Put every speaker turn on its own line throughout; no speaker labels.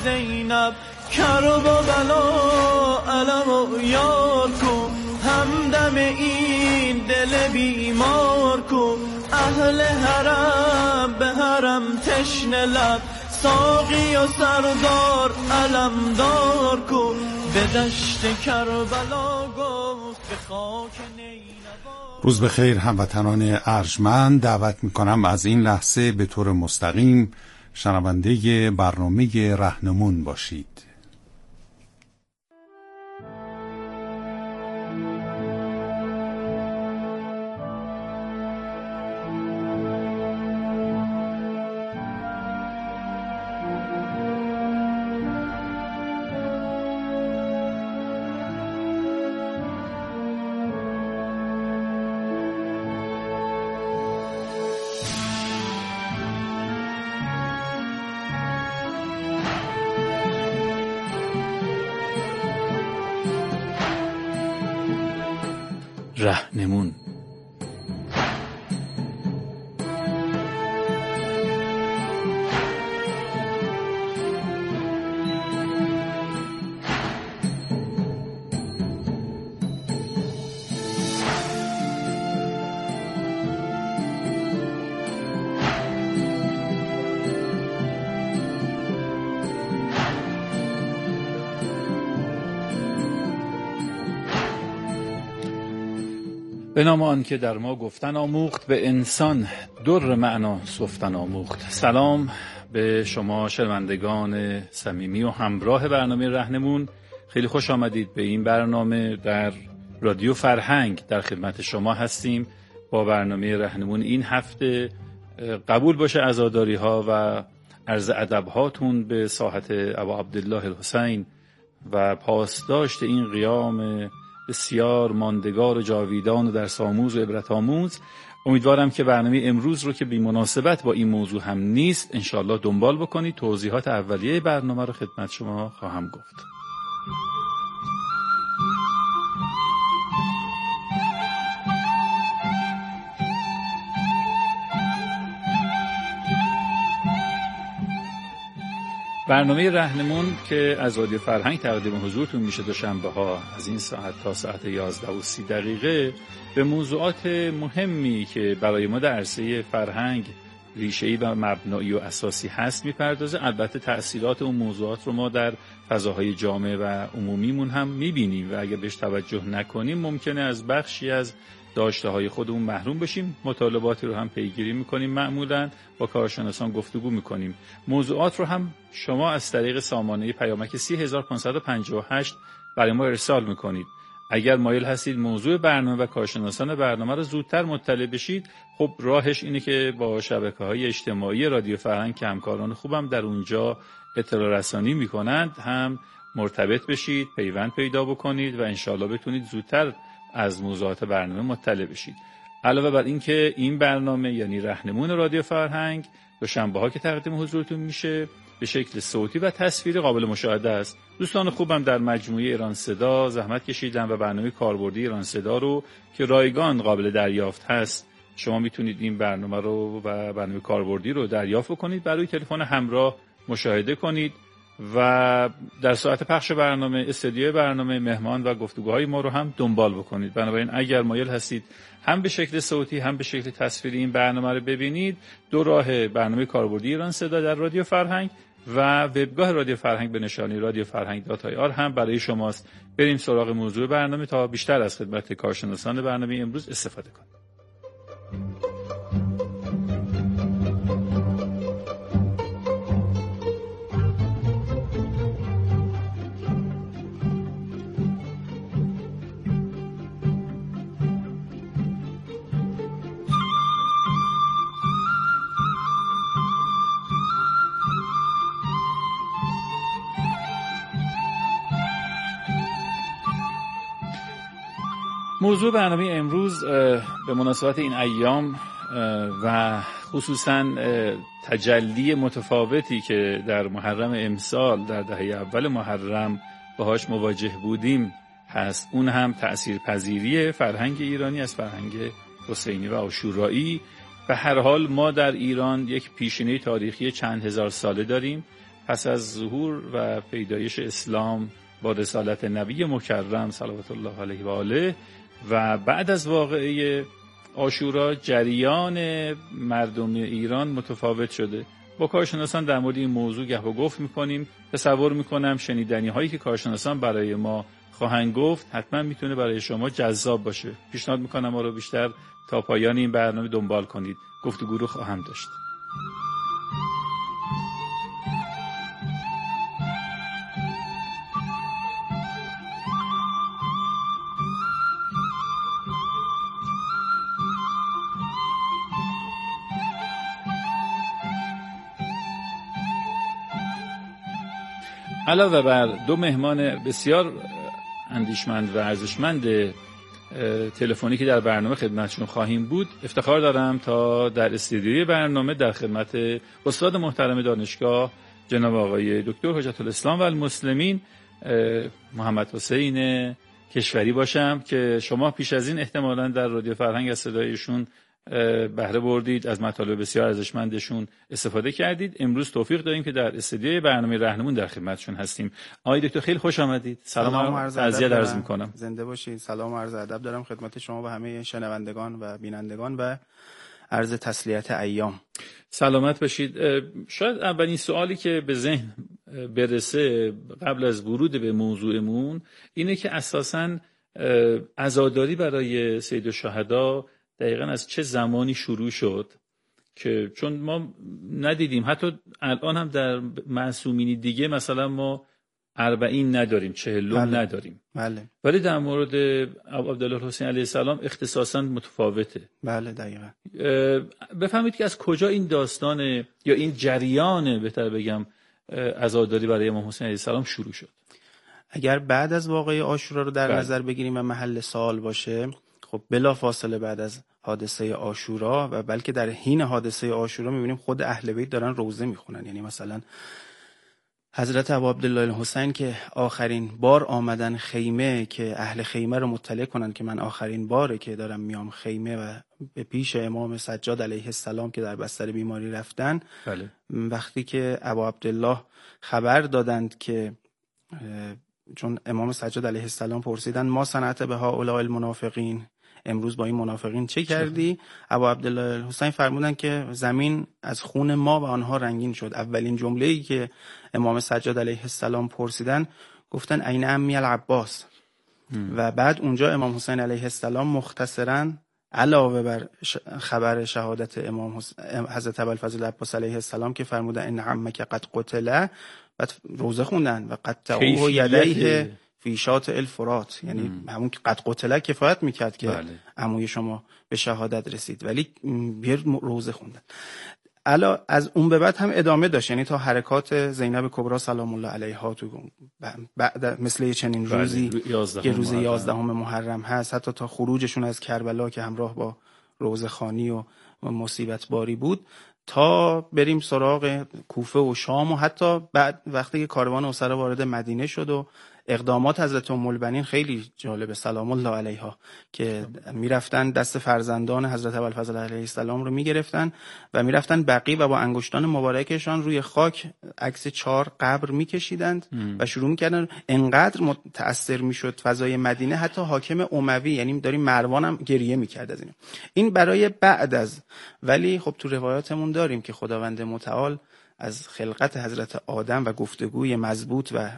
زینب کربلا علمو یار کن همدم این دل بیمار کن اهل حرم به حرم تشنه لب ساقی و سردار علمدار کن به دشت کربلا گفت به خاک نینوا.
روز بخیر هموطنان ارجمند، دعوت میکنم از این لحظه به طور مستقیم شنونده برنامه رهنمون باشید.
رهنمون. به نام آن که در ما گفتن آموخت، به انسان در معنا سفتن آموخت. سلام به شما شنوندگان صمیمی و همراه برنامه رهنمون. خیلی خوش آمدید به این برنامه. در رادیو فرهنگ در خدمت شما هستیم با برنامه رهنمون. این هفته قبول باشه عزاداری ها و عرض ادب هاتون به ساحت ابا عبدالله الحسین و پاسداشت این قیام بسیار ماندگار و جاویدان و در ساموز و عبرت آموز. امیدوارم که برنامه امروز رو که بی مناسبت با این موضوع هم نیست انشالله دنبال بکنید. توضیحات اولیه برنامه رو خدمت شما خواهم گفت. برنامه رهنمون که از رادیو فرهنگ تقدیم حضورتون میشه دوشنبه ها از این ساعت تا ساعت 11:30 به موضوعات مهمی که برای ما در عرصه فرهنگ ریشه‌ای و مبنایی و اساسی هست میپردازه. البته تأثیرات اون موضوعات رو ما در فضاهای جامع و عمومیمون هم میبینیم و اگه بهش توجه نکنیم ممکنه از بخشی از داشته های خودمون محروم بشیم. مطالباتی رو هم پیگیری میکنیم، معمولاً با کارشناسان گفتگو میکنیم. موضوعات رو هم شما از طریق سامانه پیامک 30558 برای ما ارسال میکنید. اگر مایل هستید موضوع برنامه و کارشناسان برنامه رو زودتر مطلع بشید، خب راهش اینه که با شبکه‌های اجتماعی رادیو فرهنگ که همکاران خوبم در اونجا اطلاع رسانی میکنند هم مرتبط بشید، پیوند پیدا بکنید و انشالله بتونید زودتر از موضوعات برنامه مطلع بشید. علاوه بر این که این برنامه یعنی رهنمون رادیو فرهنگ دوشنبه‌ها که تقدیم حضورتون میشه به شکل صوتی و تصویری قابل مشاهده است. دوستان خوبم در مجموعه ایران صدا زحمت کشیدن و برنامه کاربردی ایران صدا رو که رایگان قابل دریافت هست شما میتونید این برنامه رو و برنامه کاربردی رو دریافت کنید، برای تلفن همراه مشاهده کنید و در ساعت پخش برنامه استودیو برنامه مهمان و گفتگوهای ما رو هم دنبال بکنید. بنابراین اگر مایل هستید هم به شکل صوتی هم به شکل تصویری این برنامه رو ببینید، دو راه برنامه کاربردی ایران صدا در رادیو فرهنگ و وبگاه رادیو فرهنگ به نشانی radioffarhang.ir هم برای شماست. بریم سراغ موضوع برنامه تا بیشتر از خدمت کارشناسان برنامه امروز استفاده کنیم. موضوع برنامه امروز به مناسبت این ایام و خصوصا تجلی متفاوتی که در محرم امسال در دهه اول محرم باهاش مواجه بودیم هست. اون هم تأثیرپذیری فرهنگ ایرانی از فرهنگ حسینی و عاشورایی. به هر حال ما در ایران یک پیشینه تاریخی چند هزار ساله داریم پس از ظهور و پیدایش اسلام با رسالت نبی مکرم صلوات الله علیه و آله و بعد از واقعه عاشورا جریان مردم ایران متفاوت شده. با کارشناسان در مورد این موضوع گپ و گفت می‌کنیم. تصور می‌کنم شنیدنی هایی که کارشناسان برای ما خواهند گفت حتما میتونه برای شما جذاب باشه. پیشنهاد می‌کنم ما رو بیشتر تا پایان این برنامه دنبال کنید. گفتگو رو خواهم داشت. علاوه بر دو مهمان بسیار اندیشمند و ارزشمند تلفنی که در برنامه خدمتشون خواهیم بود، افتخار دارم تا در استودیوی برنامه در خدمت استاد محترم دانشگاه جناب آقای دکتر حجت الاسلام و المسلمین محمد حسین کشوری باشم که شما پیش از این احتمالاً در رادیو فرهنگ از صدایشون بهره بردید، از مطالب بسیار ارزشمندشون استفاده کردید. امروز توفیق داریم که در استودیوی برنامه رهنمون در خدمتشون هستیم. آقای دکتر خیلی خوش آمدید. سلام و تعزیت عرض می‌کنم.
زنده باشید. سلام و عرض ادب دارم خدمت شما و همه شنوندگان و بینندگان و عرض تسلیت ایام.
سلامت باشید. شاید اولین سوالی که به ذهن برسه قبل از ورود به موضوعمون اینه که اساساً عزاداری برای سید الشهدا دقیقاً از چه زمانی شروع شد؟ که چون ما ندیدیم، حتی الان هم در معصومینی دیگه مثلا ما 40 نداریم، 40 نداریم.
بله.
ولی در مورد عبدالله الحسین علیه السلام اختصاصاً متفاوته.
بله دقیقاً.
بفهمید که از کجا این داستان یا این جریان بهتر بگم عزاداری برای امام حسین علیه السلام شروع شد؟
اگر بعد از واقعه عاشورا رو در نظر بگیریم و محل سوال باشه، خب بلا فاصله بعد از حادثه عاشورا و بلکه در حین حادثه عاشورا می‌بینیم خود اهل بیت دارن روزه میخونن. یعنی مثلا حضرت ابو عبدالله الحسین که آخرین بار آمدن خیمه که اهل خیمه رو مطلع کنن که من آخرین باره که دارم میام خیمه و به پیش امام سجاد علیه السلام که در بستر بیماری رفتن.
بله.
وقتی که ابو عبدالله خبر دادند که چون امام سجاد علیه السلام پرسیدن ما صنعت به هؤلاء المنافقین، امروز با این منافقین چه کردی؟ ابو عبدالله الحسین فرمودن که زمین از خون ما و آنها رنگین شد. اولین جمله‌ای که امام سجاد علیه السلام پرسیدن گفتن این عمی العباس. و بعد اونجا امام حسین علیه السلام مختصراً علاوه بر خبر شهادت امام حضرت ابوالفضل عباس علیه السلام که فرمودن ان عمک قد قتل، بعد روزه خوندن و قد تعوه یدیه فی شاطئ الفرات. یعنی همون که قد قتل کفایت میکرد که عموی شما به شهادت رسید، ولی یه روزه خوندن. الا از اون به بعد هم ادامه داشت، یعنی تا حرکات زینب کبرا سلام الله علیها تو بعد مثل چنین روزی که روز 11 محرم هست، حتی تا خروجشون از کربلا که همراه با روزخوانی و مصیبت باری بود، تا بریم سراغ کوفه و شام و حتی بعد وقتی که کاروان اسرا وارد مدینه شد و اقدامات حضرت ام البنین خیلی جالبه سلام الله علیها که میرفتن دست فرزندان حضرت ابوالفضل علیه السلام رو میگرفتن و میرفتن بقیع و با انگشتان مبارکشان روی خاک عکس 4 قبر میکشیدند و شروع میکردن. انقدر متاثر میشد فضای مدینه، حتی حاکم اموی یعنی داریم مروان هم گریه میکرد از این برای بعد از. ولی خب تو روایاتمون داریم که خداوند متعال از خلقت حضرت آدم و گفتگوی مضبوط و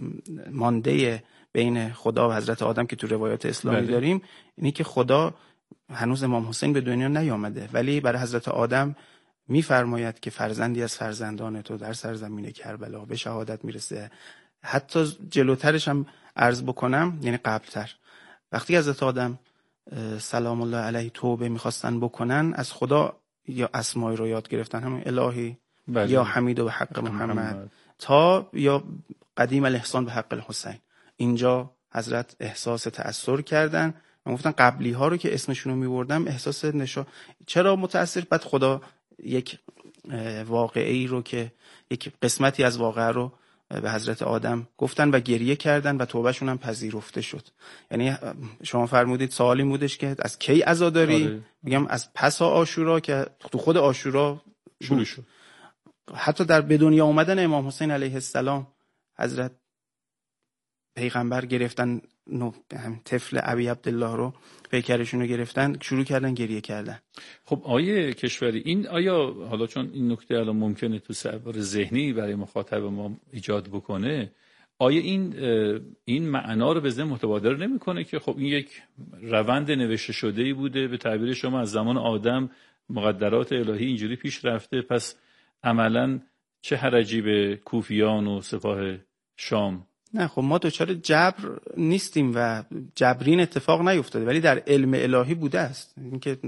مانده بین خدا و حضرت آدم که تو روایات اسلامی داریم، اینی که خدا هنوز امام حسین به دنیا نیامده ولی برای حضرت آدم میفرماید که فرزندی از فرزندان تو در سرزمین کربلا به شهادت میرسه. حتی جلوترش هم عرض بکنم، یعنی قبلتر، وقتی حضرت آدم سلام الله علیه توبه میخواستن بکنن، از خدا یا اسمای رو یاد گرفتن، همون الهی یا حمید و به حق محمد تا یا قدیم الاحسان به حق الحسین. اینجا حضرت احساس تأثیر کردن و گفتن قبلی ها رو که اسمشون رو میبردم احساس چرا متأثر. بعد خدا یک واقعی رو که یک قسمتی از واقعه رو به حضرت آدم گفتن و گریه کردن و توبهشون هم پذیرفته شد. یعنی شما فرمودید سوالی بودش که از کی عزاداری؟ میگم از پس عاشورا که تو خود عاشورا
شروع شد.
حتی در به دنیا اومدن امام حسین علیه السلام حضرت پیغمبر گرفتن طفل ابی عبدالله رو، پیکرشون رو گرفتن، شروع کردن گریه کردن.
خب آیه کشوری، این آیا حالا چون این نکته الان ممکنه تو سوار ذهنی برای مخاطب ما ایجاد بکنه، آیا این معنا رو به ذهن متبادر نمیکنه که خب این یک روند نوشته شده‌ای بوده، به تعبیر شما از زمان آدم مقدرات الهی اینجوری پیش رفته، پس عملاً چه حرجی به کوفیان و سپاه شام؟
نه خب ما دچار جبر نیستیم و جبرین اتفاق نیفتاده، ولی در علم الهی بوده است. این که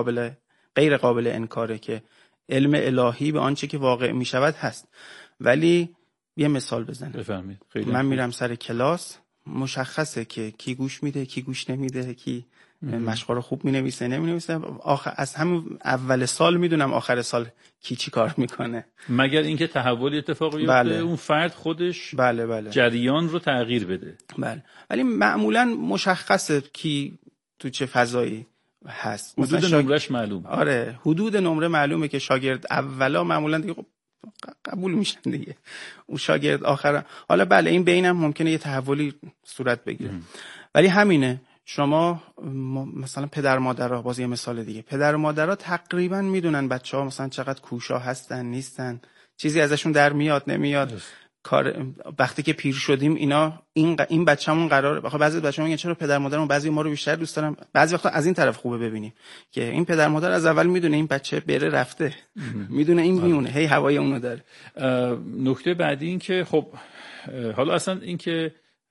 غیر قابل انکاره که علم الهی به آنچه که واقع می شود هست. ولی یه مثال بزنم.
بفرمایید.
من میرم سر کلاس، مشخصه که کی گوش میده، کی گوش نمیده، کی مشقا رو خوب مینویسه نمینویسه. از همون اول سال میدونم آخر سال کی چی کار میکنه،
مگر اینکه تحولی اتفاق بیفته اون فرد خودش جریان رو تغییر بده.
بله، ولی معمولا مشخصه کی تو چه فضایی هست.
حدود نمرش معلومه.
آره، حدود نمره معلومه که شاگرد اولا معمولا دیگه قبول میشن دیگه، اون شاگرد آخر. حالا بله این بینم ممکنه یه تحولی صورت بگیره، ولی همینه. شما مثلا پدر مادرها، باز یه مثال دیگه، پدر مادرها تقریبا میدونن بچه‌ها مثلا چقدر کوشا هستن نیستن، چیزی ازشون در میاد نمیاد. کار وقتی که پیر شدیم اینا این بچه‌مون قراره، بخاطر بعضی بچه‌ها میگن چرا پدر مادرمون بعضی ما رو بیشتر دوست دارن. بعضی وقتا از این طرف خوبه ببینیم که این پدر مادر از اول میدونه این بچه بره رفته، میدونه این میونه، هی هوای اونو داره.
نکته بعدی این که خب حالا اصلا این که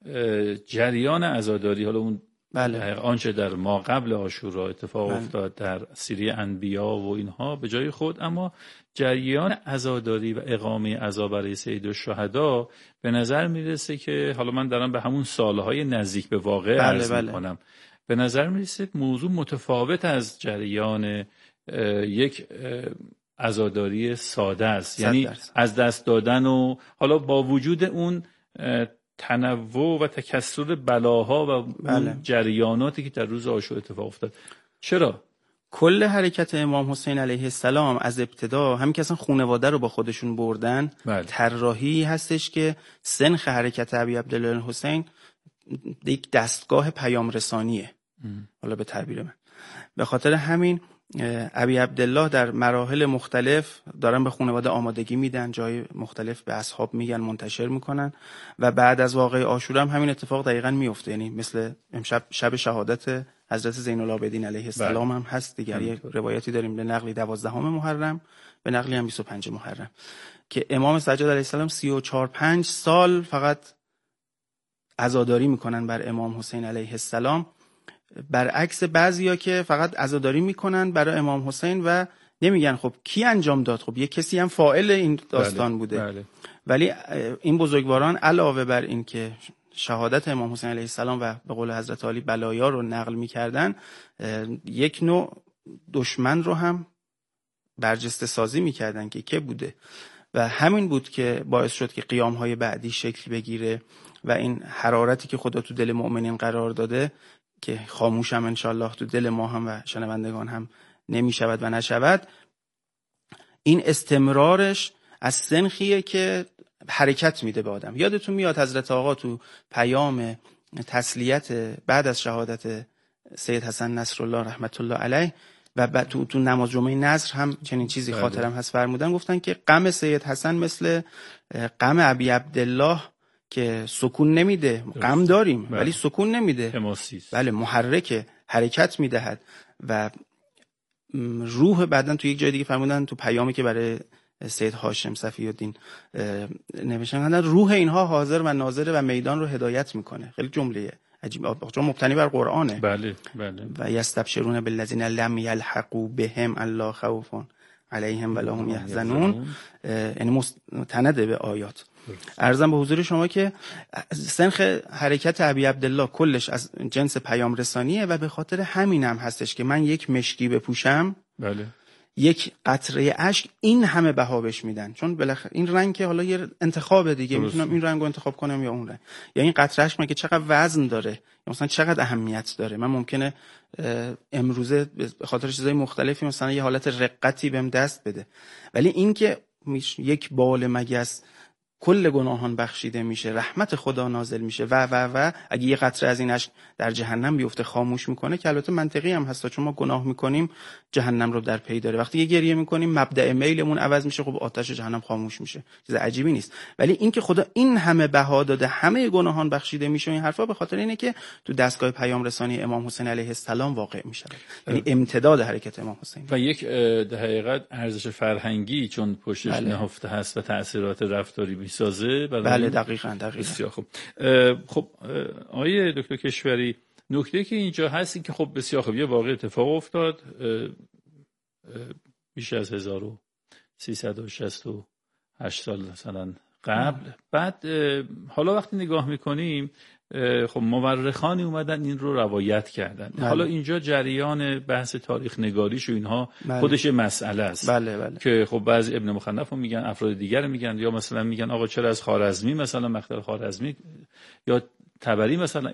جریان عزاداری، حالا اون آنچه در ما قبل عاشورا اتفاق افتاد در سیره انبیا و اینها به جای خود، اما جریان عزاداری و اقامه عزا برای سید الشهدا به نظر میرسه که حالا من دارم به همون سالهای نزدیک به واقع عرض میکنم، به نظر میرسه موضوع متفاوت از جریان یک عزاداری ساده است، یعنی از دست دادن و حالا با وجود اون تنوع و تکثر بلاها و جریاناتی که در روز عاشورا اتفاق افتاد. چرا؟
کل حرکت امام حسین علیه السلام از ابتدا، همین که اصلا خانواده رو با خودشون بردن، طراحی هستش که سنخ حرکت ابی عبدالله حسین یک دستگاه پیام رسانیه. حالا به تعبیر من، به خاطر همین ابی عبدالله در مراحل مختلف دارن به خانواده آمادگی میدن، جای مختلف به اصحاب میگن، منتشر میکنن و بعد از واقعه عاشورا هم همین اتفاق دقیقاً میفته. یعنی مثل امشب شب شهادت حضرت زین العابدین علیه السلام هم هست دیگر. یه روایتی داریم به نقلی 12 محرم، به نقلی هم 25 محرم که امام سجاد علیه السلام 34-35 سال فقط عزاداری میکنن بر امام حسین علیه السلام، برعکس بعضیا که فقط عزاداری میکنن برای امام حسین و نمیگن خب کی انجام داد، خب یه کسی هم فاعل این داستان بوده. ولی این بزرگواران علاوه بر این که شهادت امام حسین علیه السلام و به قول حضرت علی بلایا رو نقل میکردن، یک نوع دشمن رو هم برجسته سازی میکردن که بوده و همین بود که باعث شد که قیامهای بعدی شکل بگیره و این حرارتی که خدا تو دل مؤمنین قرار داده که خاموش هم انشالله تو دل ما هم و شنوندگان هم نمی شود و نشود، این استمرارش از سنخیه که حرکت میده به آدم. یادتون میاد حضرت آقا تو پیام تسلیت بعد از شهادت سید حسن نصرالله رحمت الله علیه و تو نماز جمعه نصر هم چنین چیزی خاطرم هست فرمودن، گفتن که غم سید حسن مثل غم ابی عبدالله که سکون نمیده، غم داریم ولی سکون نمیده، بله محرک حرکت میدهد و روح. بعدن تو یک جای دیگه فرمودن تو پیامی که برای سید هاشم صفی الدین نوشتن، روح اینها حاضر و ناظر و میدان رو هدایت میکنه. خیلی جمله عجیب، چون مبتنی بر قرآنه.
بله.
و یستبشرون بالذین لم یلحقوا بهم الا خوف علیهم ولا هم یحزنون، یعنی مستند به آیات. عرضم به حضور شما که سنخ حرکت ابی عبدالله کلش از جنس پیام رسانیه و به خاطر همین هم هستش که من یک مشکی بپوشم،
بله،
یک قطره اشک این همه بها بهش میدن، چون بالاخره این رنگ که حالا یه انتخاب دیگه، میتونم این رنگو انتخاب کنم یا اون رنگ، یا این قطره اشک که چقدر وزن داره یا مثلا چقدر اهمیت داره. من ممکنه امروزه به خاطر چیزای مختلفی مثلا یه حالت رقتی بهم دست بده، ولی این که یک بال مگس کل گناهان بخشیده میشه، رحمت خدا نازل میشه و اگه یه قطره از این اشک در جهنم بیفته خاموش میکنه، که البته منطقی هم هست چون ما گناه میکنیم جهنم رو در پی داره. وقتی یه گریه میکنیم مبدأ میلمون عوض میشه، خب آتش جهنم خاموش میشه، چیز عجیبی نیست. ولی این که خدا این همه بها داده همه گناهان بخشیده میشه این حرفا به خاطر اینه که تو دستگاه پیام رسانی امام حسین علیه السلام واقع میشه، یعنی امتداد حرکت امام حسین
و یک در حقیقت ارزش فرهنگی چون پشتش نهفته هست و تأثیرات رفتاری میسازه.
بله دقیقاً.
بسیار خوب. خب آقای دکتر کشوری، نکته که اینجا هست این که خب بسیار خوب یه واقع اتفاق افتاد بیش از 1368 سال مثلا قبل. بعد حالا وقتی نگاه میکنیم خب مورخانی اومدن این رو روایت کردن.
بله.
حالا اینجا جریان بحث تاریخ نگاریش و اینها
بله.
خودش مسئله است.
بله.
که خب بعضی ابن مخنف رو میگن، افراد دیگر رو میگن، یا مثلا میگن آقا چرا از خوارزمی مثلا مقتل خوارزمی یا طبری مثلا.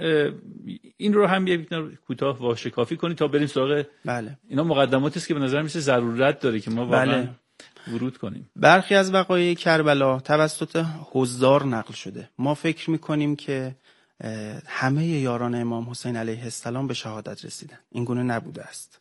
این رو هم یک کوتاه واشکافی کنید تا بریم سراغ.
بله.
اینا مقدماتی است که به نظر میسه ضرورت داره که ما واقعا ورود کنیم.
برخی از وقایع کربلا توسط حضار نقل شده. ما فکر میکنیم که همه یاران امام حسین علیه السلام به شهادت رسیدن. این گونه نبوده است.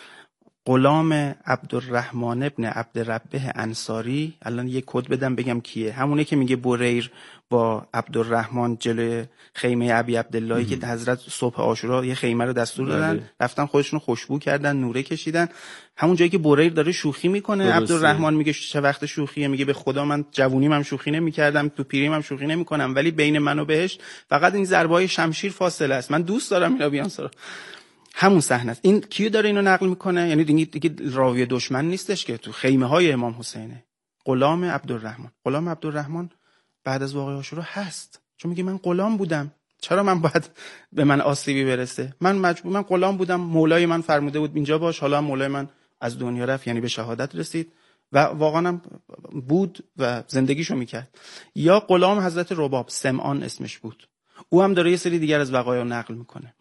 غلام عبدالرحمن ابن عبدربه انصاری، الان یک کد بدم بگم کیه، همونه که میگه بریر با عبدالرحمن جلوی خیمه ابی عبداللهی که حضرت صبح عاشورا یه خیمه رو دستور دادن، رفتن خودشون خوشبو کردن، نوره کشیدن. همون جایی که بریر داره شوخی میکنه، عبدالرحمن میگه چه وقت شوخیه، میگه به خدا من جوونیم هم شوخی نمیکردم، تو پیریم هم شوخی نمیکنم، ولی بین من و بهش فقط این ضربه‌های شمشیر فاصله است، من دوست دارم اینا بیان سراغ. همون صحنه است. این کیو داره اینو نقل میکنه؟ یعنی دیگه راوی دشمن نیستش که تو خیمه های امام حسینه. غلام عبدالرحمن بعد از واقعه عاشورا هست، چون میگه من غلام بودم، چرا من باید به من آسیبی برسه؟ من غلام بودم، مولای من فرموده بود اینجا باش، حالا مولای من از دنیا رفت، یعنی به شهادت رسید و واقعا هم بود و زندگیشو میکرد. یا غلام حضرت رباب، سمعان اسمش بود، او هم داره یه سری دیگر از وقایع نقل میکنه.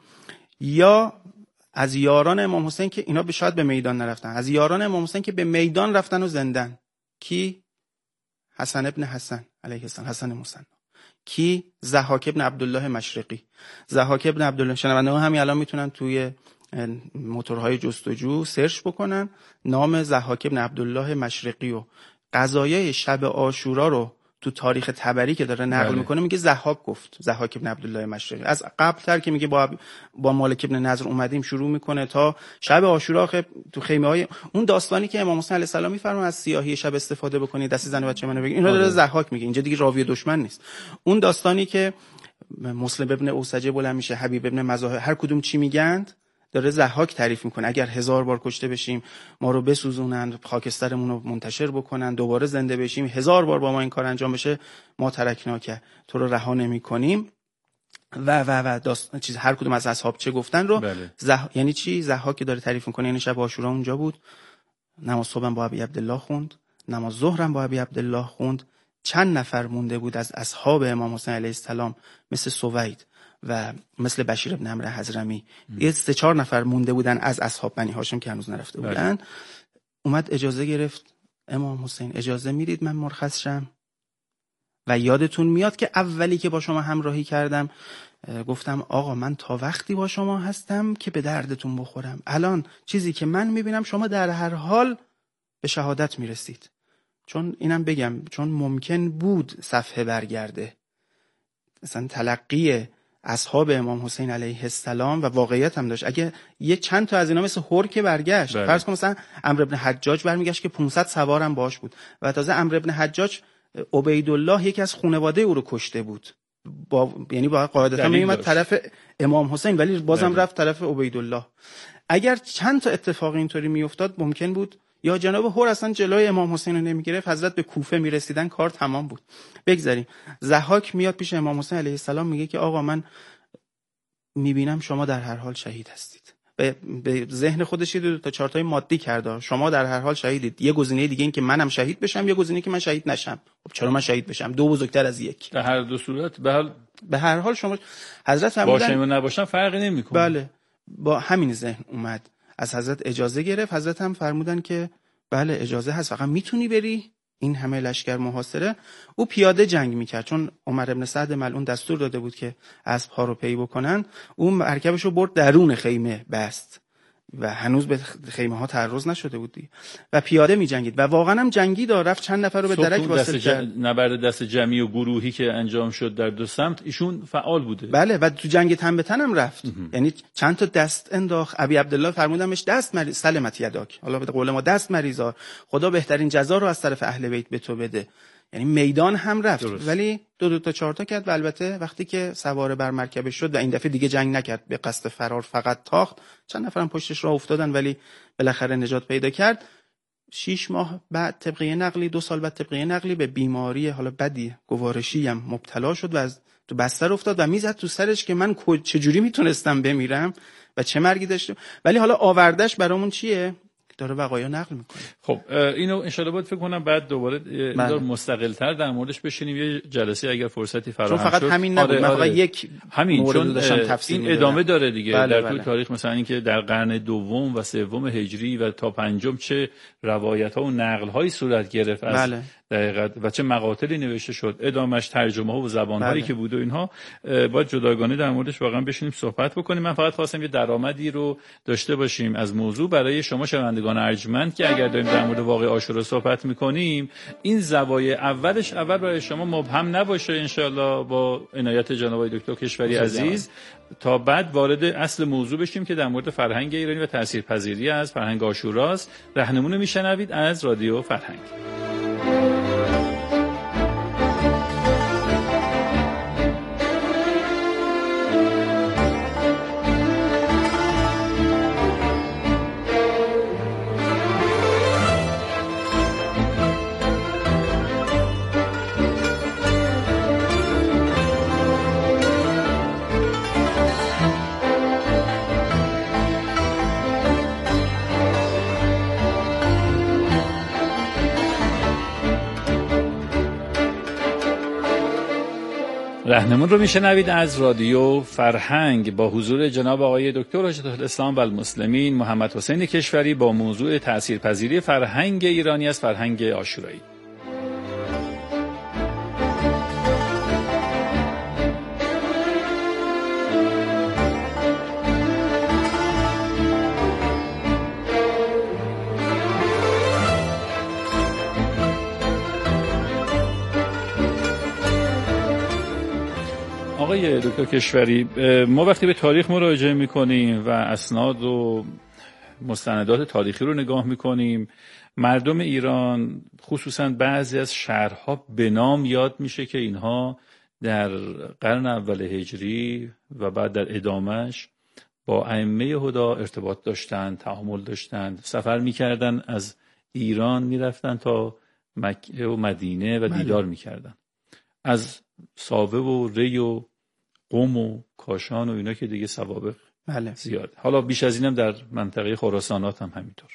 یا از یاران امام حسین که اینا شاید به میدان نرفتن، از یاران امام حسین که به میدان رفتن و زندن. کی؟ حسن ابن حسن علیه السلام، حسن مصنع. کی؟ ضحاک ابن عبدالله مشرقی. ضحاک ابن عبدالله، شنونده ها همین الان میتونن توی موتورهای جستجو سرچ بکنن نام ضحاک ابن عبدالله مشرقی و قضایای شب عاشورا رو تو تاریخ طبری که داره نقل میکنه میگه ضحاک گفت، ضحاک ابن عبدالله مشرقی. از قبل تر که میگه با مالک ابن نضر اومدیم شروع میکنه تا شب عاشورا تو خیمه های اون داستانی که امام حسین علیه السلام میفرمایند از سیاهی شب استفاده بکنید، دست زن و بچه منو بگید، اینا داره ضحاک میگه. اینجا دیگه راوی دشمن نیست. اون داستانی که مسلم ابن اوسجه بلند میشه، حبیب ابن مزاحم، هر کدوم چی میگند داره ضحاک تعریف میکنه. اگر 1000 بار کشته بشیم ما رو بسوزونن، خاکسترمون رو منتشر بکنن، دوباره زنده بشیم، 1000 بار با ما این کار انجام بشه، ما ترکناکه، تو رو رها نمی‌کنیم و چیز هر کدوم از اصحاب چه گفتن رو. یعنی چی؟ ضحاک داره تعریف میکنه. یعنی شب عاشورا اونجا بود، نماز صبحم با ابی عبدالله خوند، نماز ظهرم با ابی عبدالله خوند. چند نفر مونده بود از اصحاب امام حسین علیه السلام مثل سوید و مثل بشیر ابن عمرو حضرمی، یه 3-4 نفر مونده بودن از اصحاب بنی هاشم که هنوز نرفته بودن. اومد اجازه گرفت، امام حسین اجازه میدید من مرخص شم؟ و یادتون میاد که اولی که با شما همراهی کردم گفتم آقا من تا وقتی با شما هستم که به دردتون بخورم. الان چیزی که من میبینم شما در هر حال به شهادت میرسید. چون اینم بگم، چون ممکن بود صفحه برگرده، مثلا تلقی اصحاب امام حسین علیه السلام و واقعیت هم داشت. اگه یه چند تا از اینا مثل هورک برگشت، فرض کن مثلا عمرو بن حجاج برمیگشت که 500 سوارم باش بود و تازه عمرو بن حجاج عبیدالله یکی از خانواده او رو کشته بود، یعنی با قاعدتا میومد طرف امام حسین ولی بازم رفت طرف عبیدالله. اگر چند تا اتفاق اینطوری میافتاد ممکن بود یا جناب هور اصلا جلوی امام حسین رو نمیگرفت، حضرت به کوفه میرسیدن، کار تمام بود. بگذاریم. ضحاک میاد پیش امام حسین علیه السلام میگه که آقا من میبینم شما در هر حال شهید هستید. به ذهن خودش 2 تا 4 تای مادی کرده، شما در هر حال شهیدید. یه گزینه دیگه این که منم شهید بشم، یا گزینه که من شهید نشم. خب چرا من شهید بشم؟ 2 بزرگتر از 1.
در هر دو صورت به هر حال شما
حضرت فرمودن
باشم و نباشم فرقی نمیکنه.
بله، با همین ذهن اومد، از حضرت اجازه گرفت. حضرت هم فرمودن که بله اجازه هست، فقط میتونی بری این همه لشکر محاصره، او پیاده جنگ میکرد، چون عمر ابن سعد ملعون دستور داده بود که اسب‌ها رو پی بکنن. اون مرکبش رو برد درون خیمه بست و هنوز به خیمه ها تعرض نشده بود دیگه و پیاده می جنگید و واقعا هم جنگید، رفت چند نفر رو به درک واصل کرد.
نبرد دست جمعی و گروهی که انجام شد در دو سمت ایشون فعال بوده.
بله، و تو جنگ تن به تن هم رفت. یعنی چند تا دست انداخت. ابی عبدالله فرمودمش دست سلمت یداک، حالا به قول ما دست مریضا، خدا بهترین جزا رو از طرف اهل بیت به تو بده. یعنی میدان هم رفت. درست. ولی دو تا چهار تا کرد و البته وقتی که سوار بر مرکب شد و این دفعه دیگه جنگ نکرد، به قصد فرار فقط تاخت، چند نفرم پشتش راه افتادن ولی بالاخره نجات پیدا کرد. 6 ماه بعد طبقه نقلی، 2 سال بعد طبقه نقلی به بیماری حالا بدی گوارشی هم مبتلا شد و از تو بستر افتاد و میزد تو سرش که من چجوری میتونستم بمیرم و چه مرگی داشتم. ولی حالا آوردش برامون چیه؟ داره وقایع نقل میکنه.
خب اینو ان شاءالله باید فکر کنم بعد دوباره اینو مستقل تر در موردش بشینیم یه جلسه اگر فرصتی فراهم شد.
چون فقط همین نبود. من فقط یک
همین چون این ادامه داره دیگه.
بله،
در طول تاریخ مثلا اینکه در قرن دوم و سوم هجری و تا پنجم چه روایت‌ها و نقل‌هایی صورت گرفت از دقیقاً و چه مقاتلی نوشته شد، ادامش ترجمه‌ها و زبان‌هایی که بود و اینها باید جداگانه در موردش واقعا بشینیم صحبت بکنیم. من فقط خواستم یه درآمدی رو داشته باشیم از موضوع برای شما شنوندگان ارجمند که اگر داریم در مورد واقعه عاشورا صحبت می‌کنیم، این زوایای اول برای شما مبهم نباشه ان شاءالله با عنایت جناب آقای دکتر کشوری عزیز، تا بعد وارد اصل موضوع بشیم که در مورد فرهنگ ایرانی و تاثیرپذیری از فرهنگ عاشوراست. راهنمون میشنوید از رادیو فرهنگ. راهنمون رو میشنوید از رادیو فرهنگ با حضور جناب آقای دکتر حجت الاسلام و المسلمین محمد حسین کشوری با موضوع تاثیرپذیری فرهنگ ایرانی از فرهنگ عاشورایی. آقای دکتر کشوری، ما وقتی به تاریخ مراجعه میکنیم و اسناد و مستندات تاریخی رو نگاه میکنیم، مردم ایران خصوصا بعضی از شهرها به نام یاد میشه که اینها در قرن اول هجری و بعد در ادامهش با ائمه هدی ارتباط داشتند، تعامل داشتند، سفر میکردن، از ایران میرفتن تا مکه و مدینه و دیدار میکردن، از ساوه و ری و قم و کاشان و اینا که دیگه سوابق زیاد. حالا بیش از اینم در منطقه خراسانات هم همینطور.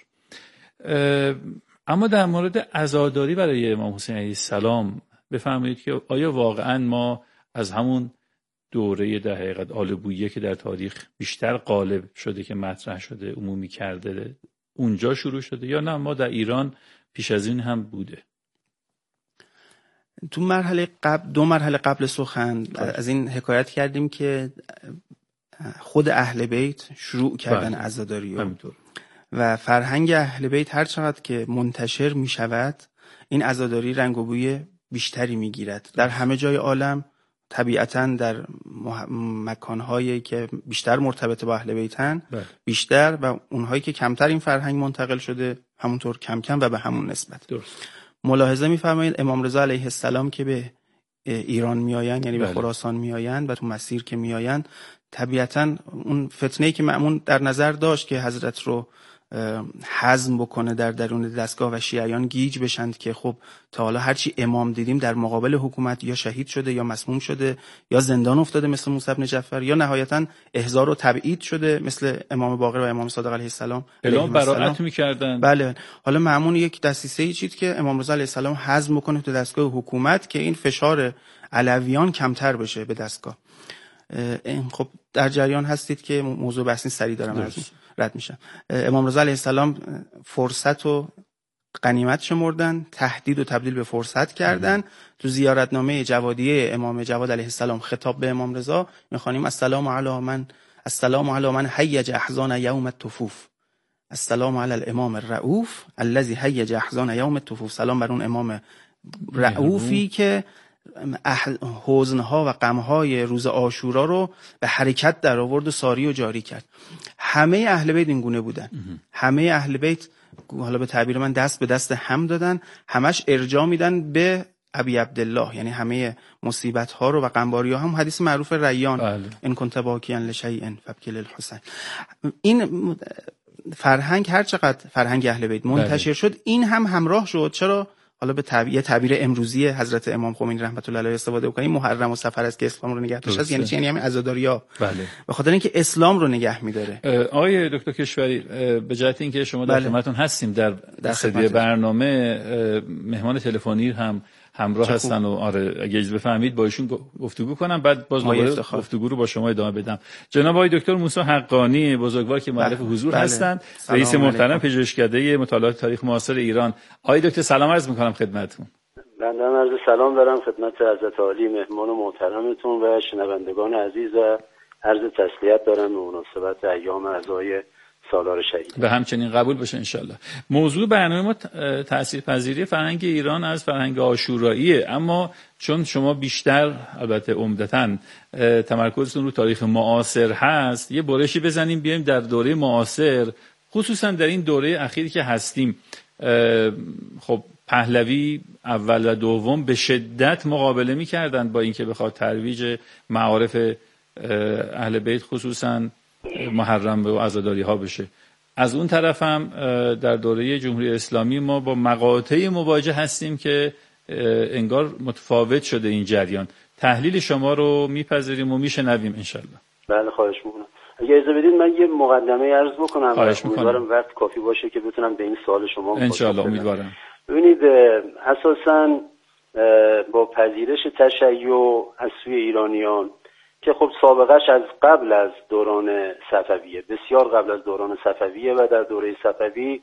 اما در مورد عزاداری برای امام حسین علیه السلام بفرمایید که آیا واقعا ما از همون دوره در حقیقت آل بویه که در تاریخ بیشتر غالب شده که مطرح شده، عمومی کرده، اونجا شروع شده، یا نه ما در ایران پیش از این هم بوده؟
تو دو مرحله قبل سخن از این حکایت کردیم که خود اهل بیت شروع کردن عزاداری و فرهنگ اهل بیت هر چقدر که منتشر می شود این عزاداری رنگ و بوی بیشتری می گیرد. در همه جای عالم طبیعتاً در مکانهایی که بیشتر مرتبط با اهل بیتن بیشتر، و اونهایی که کمتر این فرهنگ منتقل شده همونطور کم کم و به همون نسبت. ملاحظه می‌فرمایید امام رضا علیه السلام که به ایران میآیند، یعنی به خراسان میآیند و تو مسیر که میآیند، طبیعتاً اون فتنه‌ای که مأمون در نظر داشت که حضرت رو هضم بکنه در درون دستگاه و شیعیان گیج بشند که خب تا حالا هرچی امام دیدیم در مقابل حکومت یا شهید شده یا مسموم شده یا زندان افتاده مثل موسی بن جعفر، یا نهایتاً احضار و تبعید شده مثل امام باقر و امام صادق علیه السلام،
اعلام براءت می‌کردن.
بله، حالا مأمون یک دسیسه‌ای چید که امام رضا علیه السلام هضم بکنه تو دستگاه حکومت که این فشار علویان کمتر بشه به دستگاه. خب در جریان هستید که موضوع بحثی سریع دارم از رد میشم. امام رضا علیه السلام فرصت و غنیمت شمردن، تهدید و تبدیل به فرصت کردن. تو زیارتنامه جوادیه امام جواد علیه السلام خطاب به امام رضا می‌خوانیم السلام علی من هیج احزان یوم التفوف، السلام علی الامام الرؤوف الذی هیج احزان یوم التفوف. سلام بر اون امام رؤوفی که حزنها و غمهای روز عاشورا رو به حرکت در آورد و ساری و جاری کرد. همه اهل بیت این گونه بودن. همه اهل بیت حالا به تعبیر من دست به دست هم دادن، همش ارجاع میدن به ابی عبدالله، یعنی همه مصیبت ها رو و غمباری ها. هم حدیث معروف ریان ان کنت باکیا لشیء فابکی للحسین. این فرهنگ هر چقدر فرهنگ اهل بیت منتشر شد، این هم همراه شد. چرا؟ حالا به تعبیر امروزی حضرت امام خمینی رحمت الله علیه استفاده بکنیم، محرم و صفر است که اسلام رو نگه داشته است. یعنی چی؟ یعنی همین عزاداری‌ها. بله. به خاطر اینکه اسلام رو نگه می‌داره.
آقای دکتر کشوری، به جهت اینکه شما در خدمتتون هستیم در صدی برنامه، مهمان تلفنی هم همراه هستن و آره اگه اجازه بفهمید با ایشون گفتگو کنم، بعد باز گفتگو رو با شما ادامه بدم. جناب آقای دکتر موسی حقانی بزرگوار که مؤلف حضور هستند، رئیس محترم پژوهشکده مطالعات تاریخ معاصر ایران. آقای دکتر سلام عرض می‌کنم خدمتتون.
بنده عرض سلام دارم خدمت حضرت عالی مهمان محترمتون و شنوندگان عزیز و عرض تسلیت دارم به مناسبت ایام اعضای سالار شهید.
و همچنین قبول بشه انشالله. موضوع برنامه ما تاثیرپذیری فرهنگ ایران از فرهنگ عاشوراییه، اما چون شما بیشتر البته عمدتاً تمرکزتون رو تاریخ معاصر هست، یه برشی بزنیم بیایم در دوره معاصر، خصوصا در این دوره اخیری که هستیم. خب پهلوی اول و دوم به شدت مقابله می‌کردند با اینکه بخواد ترویج معارف اهل بیت خصوصا محرم و عزاداری ها بشه. از اون طرف هم در دوره جمهوری اسلامی ما با مقاطعی مواجه هستیم که انگار متفاوت شده این جریان. تحلیل شما رو میپذیریم و میشنویم انشالله.
بله خواهش میکنم. اگه اجازه بدید من یه مقدمه عرض بکنم. امیدوارم وقت کافی باشه که بتونم به این سوال شما
انشالله. امیدوارم.
ببینید اساساً با پذیرش تشیع از سوی ایرانیان که خب سابقش از قبل از دوران صفویه، بسیار قبل از دوران صفویه و در دوره صفوی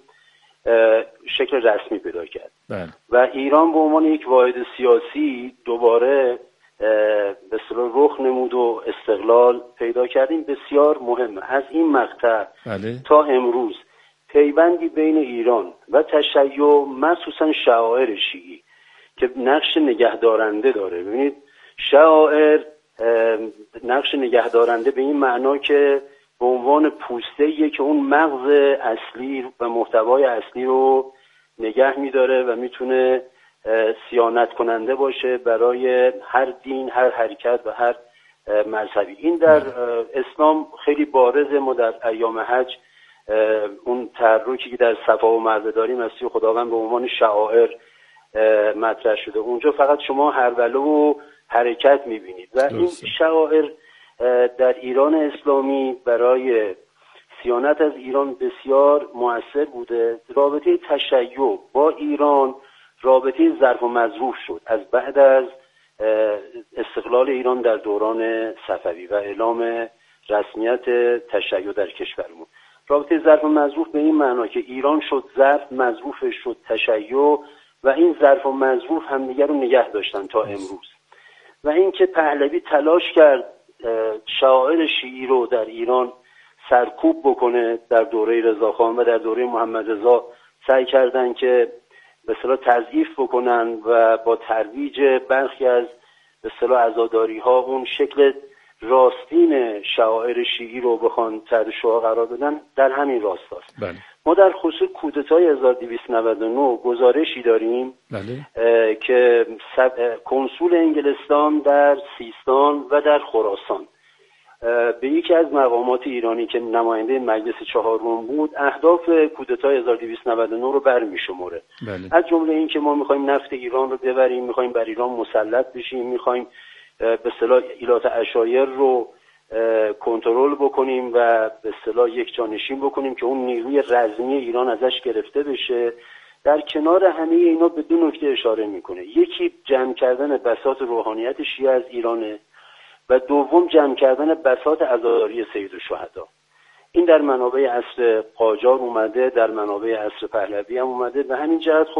شکل رسمی پیدا کرد. و ایران به عنوان یک واحد سیاسی دوباره به اصطلاح رخ نمود و استقلال پیدا کردیم. بسیار مهمه از این مقطع تا امروز پیوندی بین ایران و تشیع، مخصوصا شعائر شیعی که نقش نگهدارنده داره. ببینید شعائر نقش نگهدارنده به این معنا که به عنوان پوسته‌ایه که اون مغز اصلی و محتوای اصلی رو نگه می‌داره و میتونه صیانت کننده باشه برای هر دین، هر حرکت و هر مذهبی. این در اسلام خیلی بارزه. ما در ایام حج اون تحرکی که در صفا و مروه داریم از سوی خداوند به عنوان شعائر مطرح شده. اونجا فقط شما هرولو و حرکت میبینید و این شعائر در ایران اسلامی برای صیانت از ایران بسیار مؤثر بوده. رابطه تشیع با ایران رابطه ظرف و مظروف شد از بعد از استقلال ایران در دوران صفوی و اعلام رسمیت تشیع در کشورمون. رابطه ظرف و مظروف به این معنا که ایران شد ظرف، مظروفش شد تشیع و این ظرف و مظروف همدیگر رو نگه داشتن تا امروز. و اینکه پهلوی تلاش کرد شعائر شیعی رو در ایران سرکوب بکنه در دوره رضاخان و در دوره محمد رضا سعی کردن که به اصطلاح تضعیف بکنن و با ترویج برخی از به اصطلاح عزاداری‌ها اون شکل راستین شعائر شیعی رو بخوان تحت شعاع قرار بدن، در همین راستاست.
بله.
ما در خصوص کودتای 1299 گزارشی داریم که کنسول انگلستان در سیستان و در خراسان به یکی از مقامات ایرانی که نماینده مجلس چهارم بود اهداف کودتای 1299 رو برمی‌شمره. از جمله این که ما می‌خوایم نفت ایران رو ببریم، می‌خوایم بر ایران مسلط بشیم، می‌خوایم به اصطلاح ایلات عشایر رو کنترل بکنیم و به اصطلاح یک جانشین بکنیم که اون نیروی رزمی ایران ازش گرفته بشه. در کنار همه اینا به دو نکته اشاره میکنه. یکی جمع کردن بساط روحانیت شیعه از ایرانه و دوم جمع کردن بساط عزاداری سید الشهدا. این در منابع عصر قاجار اومده، در منابع عصر پهلوی هم اومده. و همین جهت خب